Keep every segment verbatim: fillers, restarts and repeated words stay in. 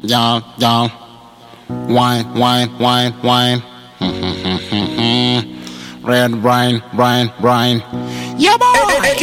Y'all, y'all. Wine, wine, wine, wine. Red wine, wine, wine. Yeah, boy.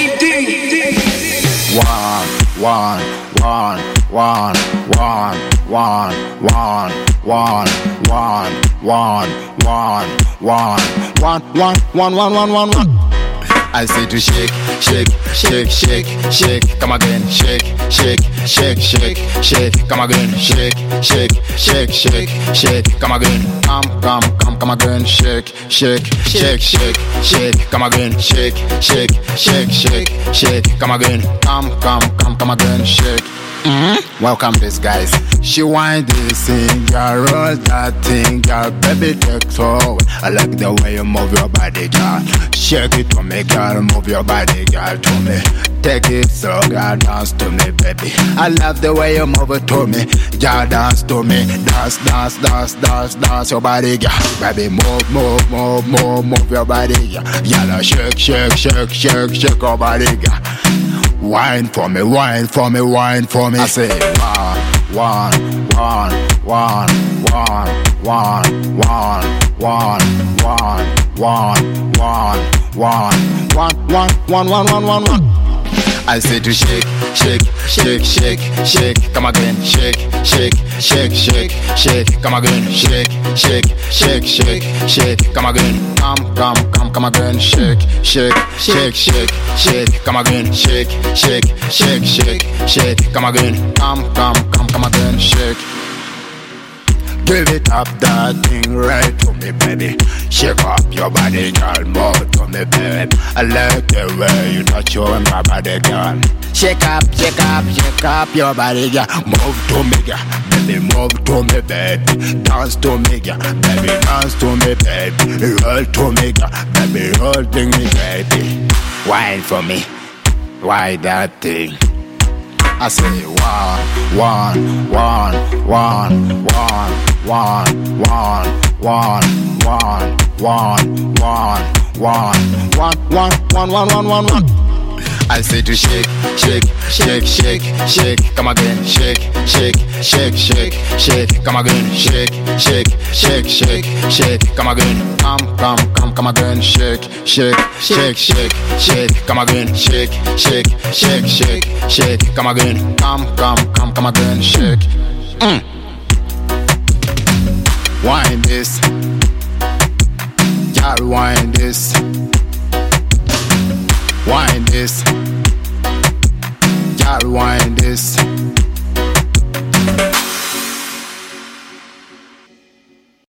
One, one, one, one, one, one, one, one, one, one, one, one, one, one, one, one, one, one, one. I say to shake, shake, shake, shake, shake, come again, shake, shake, shake, shake, shake, come again, shake, shake, shake, shake, shake, come again, come, come, come, come again, shake, shake, shake, shake, shake, come again, shake, shake, shake, shake, shake, come again, come, come, come, come again, shake. Mm-hmm. Welcome this guys. She whine this thing, girl, roll that thing, girl, baby take so. I like the way you move your body, girl. Shake it to me, girl, move your body, girl, to me. Take it slow, girl, dance to me, baby. I love the way you move it to me, girl, dance to me. Dance, dance, dance, dance, dance your body, girl. Baby, move, move, move, move, move your body, girl. Girl, shake, shake, shake, shake, shake your body, girl. Wine for me, wine for me, wine for me. I say one, one, one, one, one, one, one, one, one, one, one, one, one, one, one, one, one, one, one. I say to shake, shake, shake, shake, shake, come again, shake, shake, shake, shake, shake, come again, shake, shake, shake, shake, shake, come again, come, come, come, come again, shake, shake, shake, shake, shake, come again, shake, shake, shake, shake, shake, come again, come, come, come, come again, shake. Give it up that thing right to me, baby. Shake up your body, girl, more to me, baby. I like the way you touch your my body, girl. Shake up, shake up, shake up your body, girl. Move to me, girl, baby, move to me, baby. Dance to me, girl, baby, dance to me, baby. Roll to me, girl, baby, roll to me, baby. Wine for me, why that thing? I say one, one, one, one, one, one, one, one, one, one, one, one, one, one, one, one, one, one, one. I say to shake, shake, shake, shake, shake, come again, shake, shake, shake, shake, shake, come again, shake, shake, shake, shake, shake, come again, come, come, come, come again, shake, shake, shake, shake, shake, come again, shake, shake, shake, shake, shake, come again, come, come, come, come again, shake. Mm. Wine this, y'all wine this. Wine this, y'all wine this.